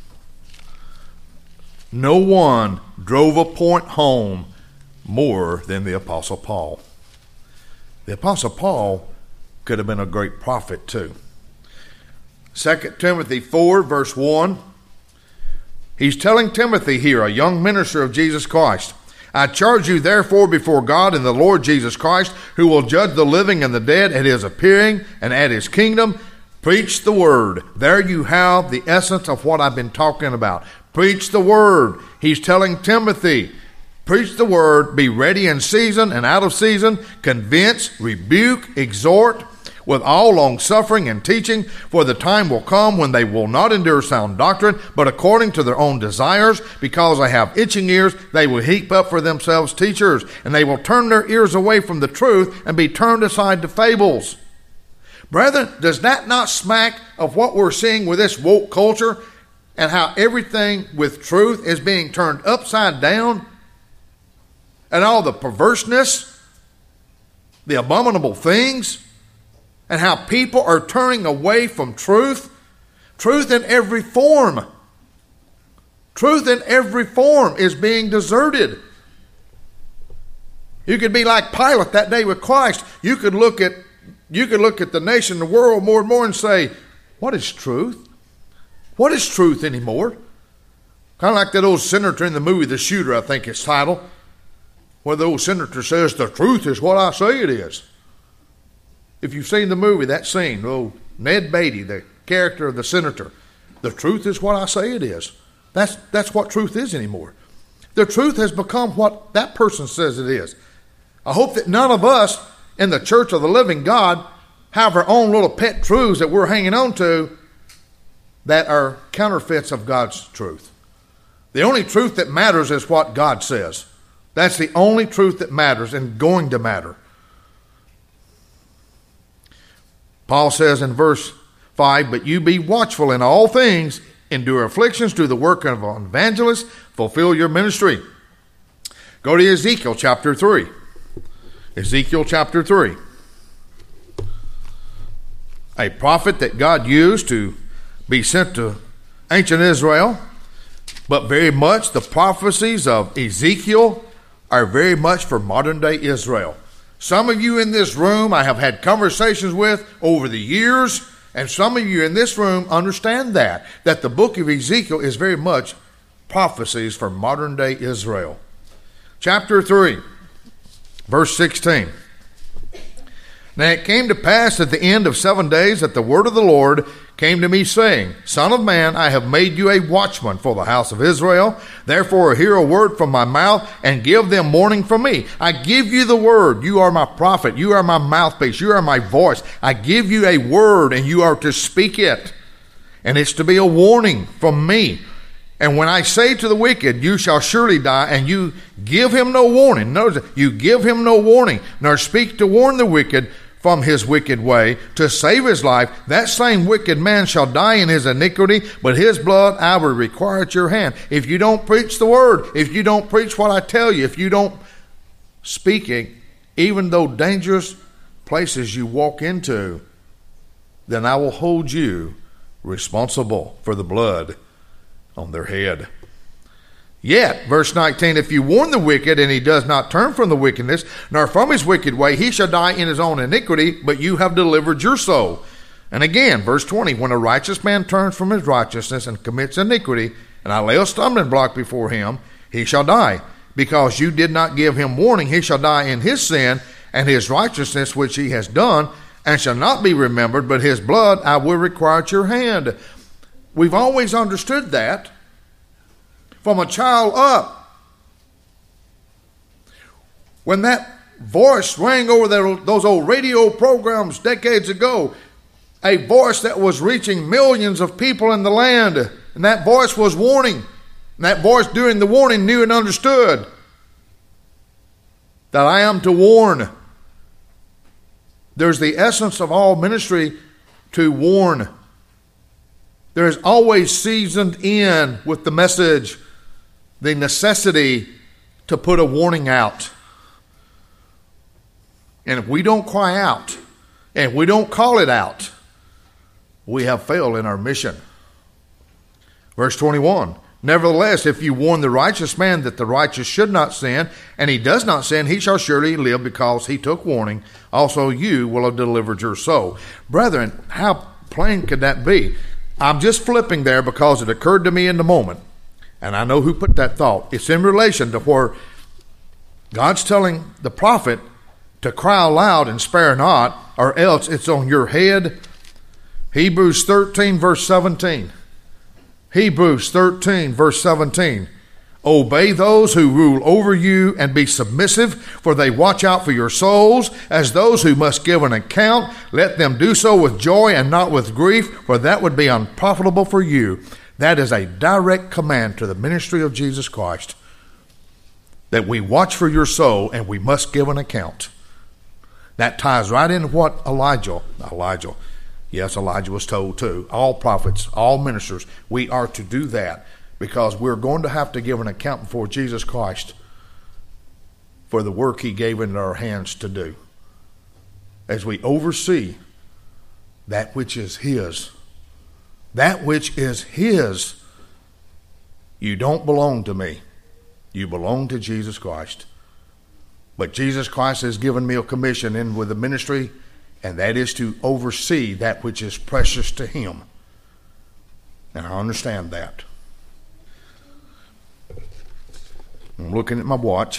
No one drove a point home more than the Apostle Paul. The Apostle Paul could have been a great prophet too. 2 Timothy 4 verse 1. He's telling Timothy here, a young minister of Jesus Christ, I charge you therefore before God and the Lord Jesus Christ, who will judge the living and the dead at his appearing and at his kingdom. Preach the word. There you have the essence of what I've been talking about. Preach the word. He's telling Timothy, preach the word, be ready in season and out of season, convince, rebuke, exhort, with all long-suffering and teaching, for the time will come when they will not endure sound doctrine, but according to their own desires, because they have itching ears, they will heap up for themselves teachers, and they will turn their ears away from the truth and be turned aside to fables. Brethren, does that not smack of what we're seeing with this woke culture and how everything with truth is being turned upside down? And all the perverseness, the abominable things, and how people are turning away from truth. Truth in every form. Truth in every form is being deserted. You could be like Pilate that day with Christ. You could look at the nation, the world more and more and say, what is truth? What is truth anymore? Kind of like that old senator in the movie The Shooter, I think it's titled, where the old senator says, the truth is what I say it is. If you've seen the movie, that scene, Ned Beatty, the character of the senator, the truth is what I say it is. That's what truth is anymore. The truth has become what that person says it is. I hope that none of us in the church of the living God have our own little pet truths that we're hanging on to that are counterfeits of God's truth. The only truth that matters is what God says. That's the only truth that matters and going to matter. Paul says in verse 5, but you be watchful in all things, endure afflictions, do the work of an evangelist, fulfill your ministry. Go to Ezekiel chapter 3. Ezekiel chapter 3. A prophet that God used to be sent to ancient Israel, but very much the prophecies of Ezekiel are very much for modern day Israel. Some of you in this room I have had conversations with over the years, And some of you in this room understand that the book of Ezekiel is very much prophecies for modern day Israel. Chapter 3, verse 16. Now it came to pass at the end of 7 days that the word of the Lord came to me, saying, Son of man, I have made you a watchman for the house of Israel. Therefore hear a word from my mouth, and give them warning from me. I give you the word. You are my prophet. You are my mouthpiece. You are my voice. I give you a word, and you are to speak it. And it's to be a warning from me. And when I say to the wicked, you shall surely die, and you give him no warning. Notice, you give him no warning, nor speak to warn the wicked from his wicked way, to save his life, that same wicked man shall die in his iniquity, but his blood I will require at your hand. If you don't preach the word, if you don't preach what I tell you, if you don't speak it, even though dangerous places you walk into, then I will hold you responsible for the blood on their head. Yet, verse 19, if you warn the wicked, and he does not turn from the wickedness, nor from his wicked way, he shall die in his own iniquity, but you have delivered your soul. And again, verse 20, when a righteous man turns from his righteousness and commits iniquity, and I lay a stumbling block before him, he shall die. Because you did not give him warning, he shall die in his sin and his righteousness which he has done, and shall not be remembered, but his blood I will require at your hand. We've always understood that from a child up. When that voice rang over those old radio programs decades ago, a voice that was reaching millions of people in the land, and that voice was warning. And that voice during the warning knew and understood that I am to warn. There's the essence of all ministry, to warn. There is always seasoned in with the message the necessity to put a warning out. And if we don't cry out, and if we don't call it out, we have failed in our mission. Verse 21, nevertheless, if you warn the righteous man that the righteous should not sin, and he does not sin, he shall surely live because he took warning. Also you will have delivered your soul. Brethren, how plain could that be? I'm just flipping there because it occurred to me in the moment. And I know who put that thought. It's in relation to where God's telling the prophet to cry aloud and spare not, or else it's on your head. Hebrews 13, verse 17. Hebrews 13, verse 17. Obey those who rule over you and be submissive, for they watch out for your souls as those who must give an account. Let them do so with joy and not with grief, for that would be unprofitable for you. That is a direct command to the ministry of Jesus Christ, that we watch for your soul and we must give an account. That ties right in what Elijah was told too. All prophets, all ministers, we are to do that, because we're going to have to give an account before Jesus Christ for the work he gave into our hands to do, as we oversee that which is his. That which is his. You don't belong to me. You belong to Jesus Christ. But Jesus Christ has given me a commission in with the ministry, and that is to oversee that which is precious to him. And I understand that. I'm looking at my watch.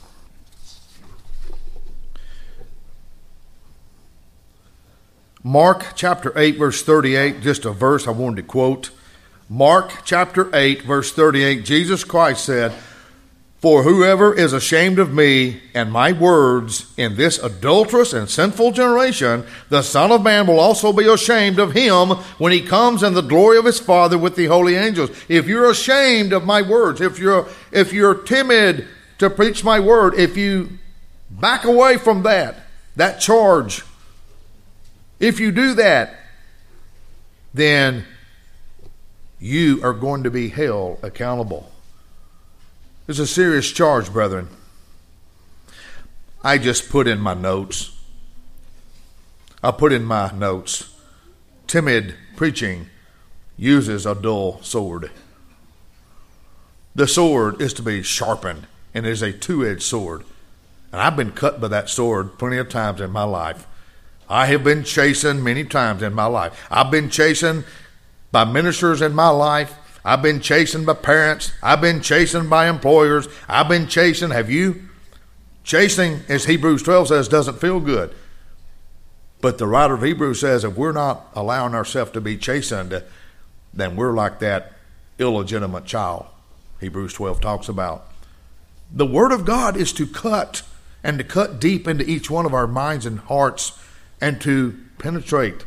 Mark chapter 8, verse 38, just a verse I wanted to quote. Mark chapter 8, verse 38, Jesus Christ said, for whoever is ashamed of me and my words in this adulterous and sinful generation, the Son of Man will also be ashamed of him when he comes in the glory of his Father with the holy angels. If you're ashamed of my words, if you're timid to preach my word, if you back away from that charge, if you do that, then you are going to be held accountable. It's a serious charge, brethren. I just put in my notes. Timid preaching uses a dull sword. The sword is to be sharpened, and it is a two-edged sword. And I've been cut by that sword plenty of times in my life. I have been chastened many times in my life. I've been chastened by ministers in my life. I've been chastened by parents. I've been chastened by employers. I've been chastened. Have you? Chastening, as Hebrews 12 says, doesn't feel good. But the writer of Hebrews says if we're not allowing ourselves to be chastened, then we're like that illegitimate child Hebrews 12 talks about. The Word of God is to cut, and to cut deep into each one of our minds and hearts, and to penetrate.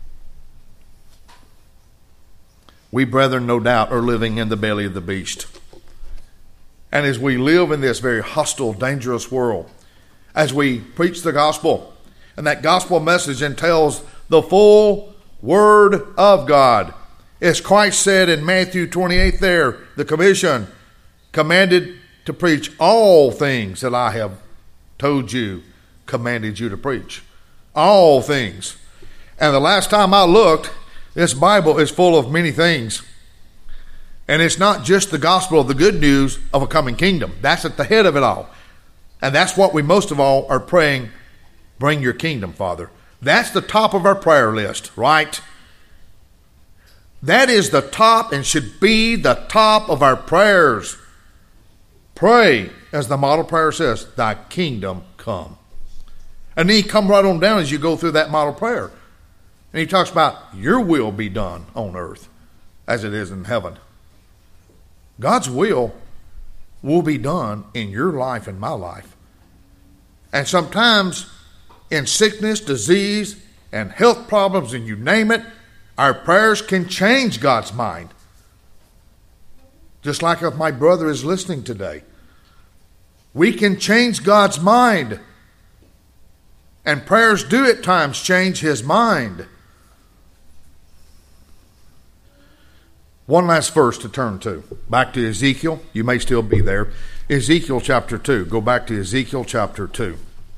We, brethren, no doubt, are living in the belly of the beast. And as we live in this very hostile, dangerous world, as we preach the gospel, and that gospel message entails the full Word of God. As Christ said in Matthew 28 there, the commission, commanded to preach all things that I have told you, commanded you to preach. All things. And the last time I looked, this Bible is full of many things. And it's not just the gospel of the good news of a coming kingdom. That's at the head of it all. And that's what we most of all are praying. Bring your kingdom, Father. That's the top of our prayer list, right? That is the top and should be the top of our prayers. Pray, as the model prayer says, thy kingdom come. And then you come right on down as you go through that model prayer. And he talks about your will be done on earth as it is in heaven. God's will be done in your life and my life. And sometimes in sickness, disease, and health problems, and you name it, our prayers can change God's mind. Just like if my brother is listening today. We can change God's mind. And prayers do at times change his mind. One last verse to turn to. Back to Ezekiel. You may still be there. Ezekiel chapter 2. Go back to Ezekiel chapter 2.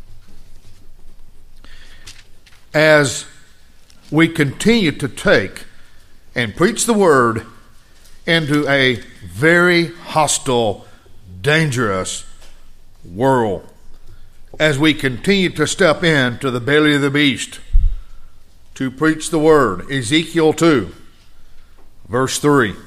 As we continue to take and preach the word into a very hostile, dangerous world, as we continue to step into the belly of the beast to preach the word. Ezekiel 2, verse 3.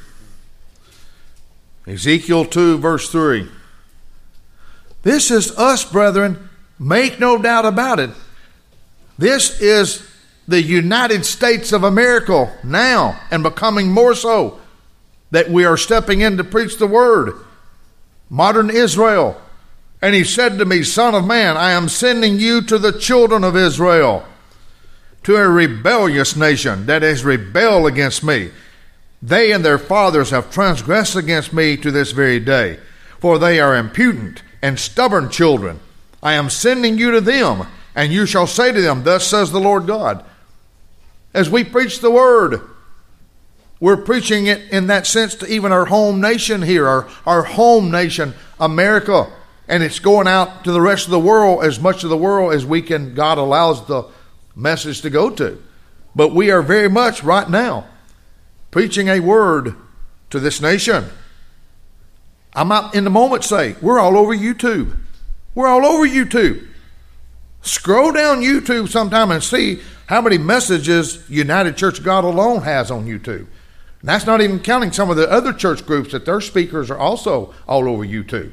Ezekiel 2, verse 3. This is us, brethren. Make no doubt about it. This is the United States of America now, and becoming more so, that we are stepping in to preach the word. Modern Israel. And he said to me, Son of man, I am sending you to the children of Israel, to a rebellious nation that has rebelled against me. They and their fathers have transgressed against me to this very day, for they are impudent and stubborn children. I am sending you to them, and you shall say to them, Thus says the Lord God. As we preach the word, we're preaching it in that sense to even our home nation here, our home nation, America. And it's going out to the rest of the world, as much of the world as we can, God allows the message to go to. But we are very much right now preaching a word to this nation. I might in the moment say, we're all over YouTube. We're all over YouTube. Scroll down YouTube sometime and see how many messages United Church of God alone has on YouTube. And that's not even counting some of the other church groups that their speakers are also all over YouTube.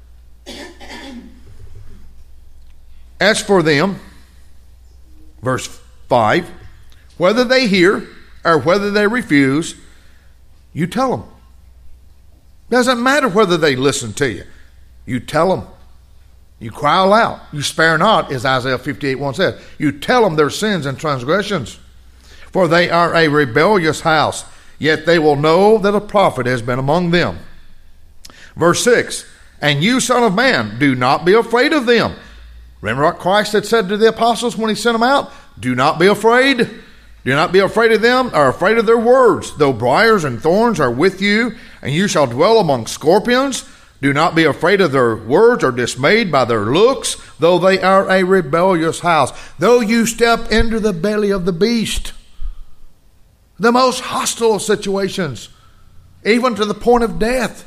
As for them, verse 5, whether they hear or whether they refuse, you tell them. Doesn't matter whether they listen to you. You tell them. You cry aloud. You spare not, as Isaiah 58:1 says. You tell them their sins and transgressions. For they are a rebellious house, yet they will know that a prophet has been among them. Verse 6, and you, son of man, do not be afraid of them. Remember what Christ had said to the apostles when he sent them out? Do not be afraid. Do not be afraid of them, or afraid of their words. Though briars and thorns are with you, and you shall dwell among scorpions, do not be afraid of their words or dismayed by their looks, though they are a rebellious house. Though you step into the belly of the beast, the most hostile of situations, even to the point of death,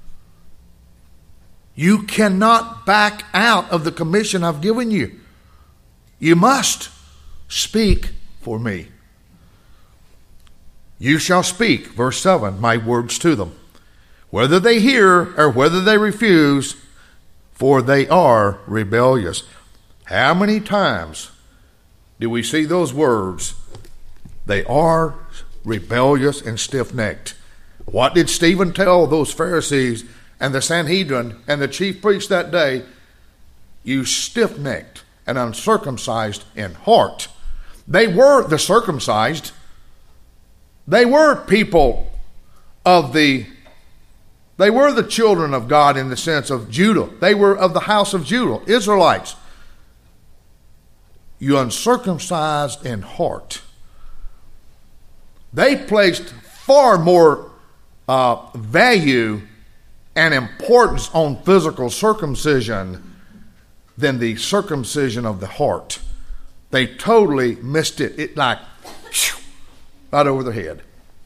you cannot back out of the commission I've given you. You must. speak for me. You shall speak, verse 7, my words to them, whether they hear or whether they refuse, for they are rebellious. How many times do we see those words? They are rebellious and stiff-necked. What did Stephen tell those Pharisees and the Sanhedrin and the chief priests that day? You stiff-necked and uncircumcised in heart. They were the circumcised. They were people of they were the children of God in the sense of Judah. They were of the house of Judah, Israelites. You uncircumcised in heart. They placed far more value and importance on physical circumcision than the circumcision of the heart. They totally missed it. It like right over their head.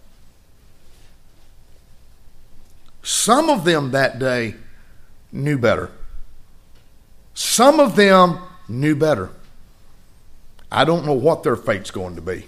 Some of them that day knew better. Some of them knew better. I don't know what their fate's going to be.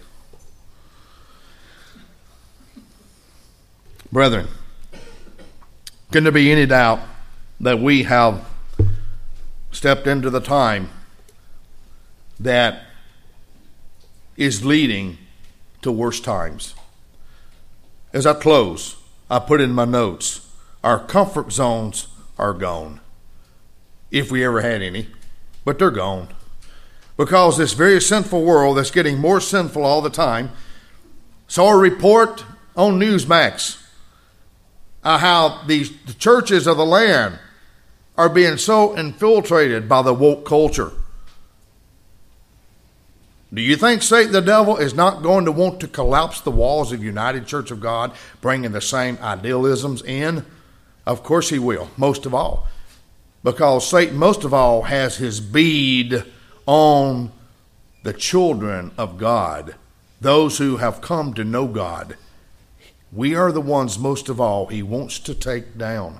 Brethren, can there be any doubt that we have stepped into the time that is leading to worse times? As I close, I put in my notes, our comfort zones are gone, if we ever had any, but they're gone. Because this very sinful world that's getting more sinful all the time, saw a report on Newsmax how the churches of the land are being so infiltrated by the woke culture. Do you think Satan the devil is not going to want to collapse the walls of United Church of God, bringing the same idealisms in? Of course he will, most of all. Because Satan, most of all, has his bead on the children of God, those who have come to know God. We are the ones, most of all, he wants to take down.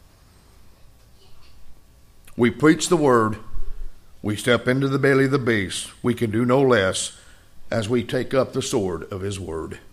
We preach the word. We step into the belly of the beast. We can do no less as we take up the sword of his word.